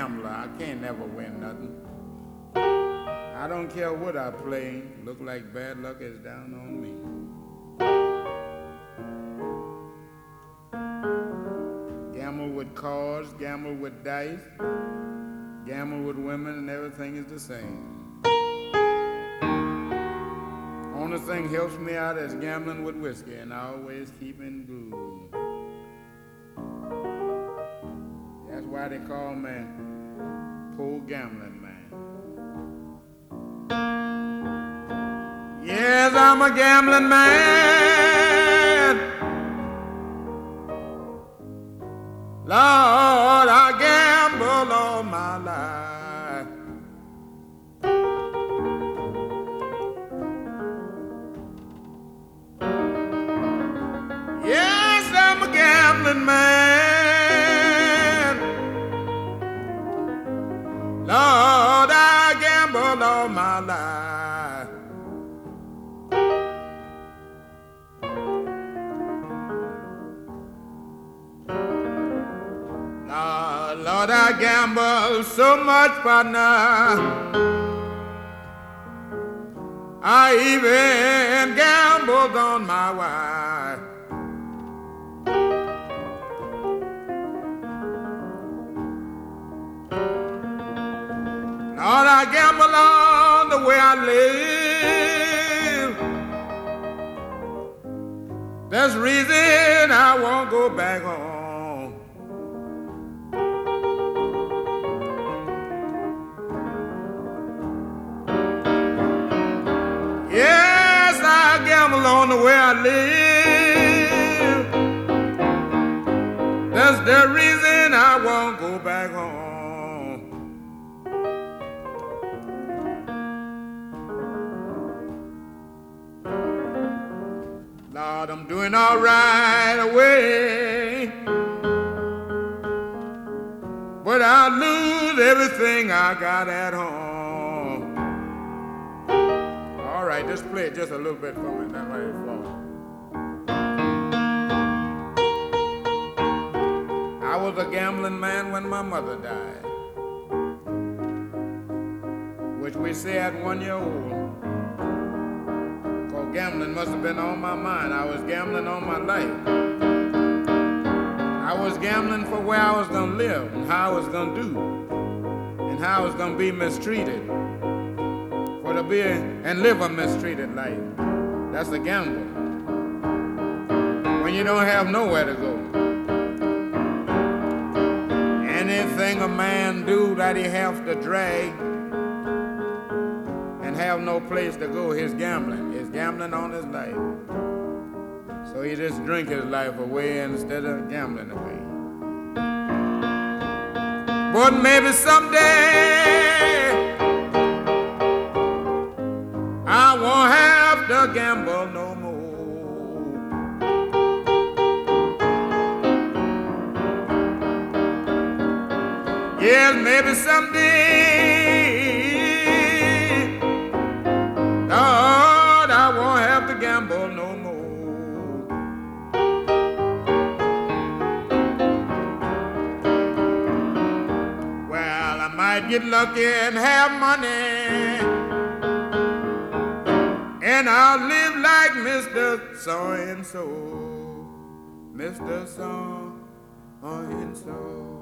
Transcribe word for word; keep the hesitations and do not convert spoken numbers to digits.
gambler. I can't never win nothing. I don't care what I play. Look like bad luck is down on me. Gamble with cards, gamble with dice, gamble with women, and everything is the same. Only thing helps me out is gambling with whiskey, and I always keep in groove. That's why they call me poor gambling man. Yes, I'm a gambling man. Lord, I gamble all my life. Yes, I'm a gambling man. Lord, I gamble all my life. Lord, Lord, I gamble so much, partner. I even gambled on my wife. Lord, I gamble on the way I live. That's the reason I won't go back home. Yes, I gamble on the way I live. That's the reason I won't go back home. Lord, I'm doing all right away, but I lose everything I got at home. All right, just play it just a little bit for me. That's right, it's for. I was a gambling man when my mother died, which we say at one year old. Gambling must have been on my mind. I was gambling on my life. I was gambling for where I was going to live and how I was going to do and how I was going to be mistreated, for to be and live a mistreated life. That's a gamble. When you don't have nowhere to go. Anything a man do that he has to drag and have no place to go, he's gambling. He's gambling on his life. So he just drink his life away instead of gambling away. But maybe someday I won't have to gamble no more. Yes, maybe someday Lord, I won't have to gamble no more. Well, I might get lucky and have money, and I'll live like Mister So-and-so, Mister So-and-so.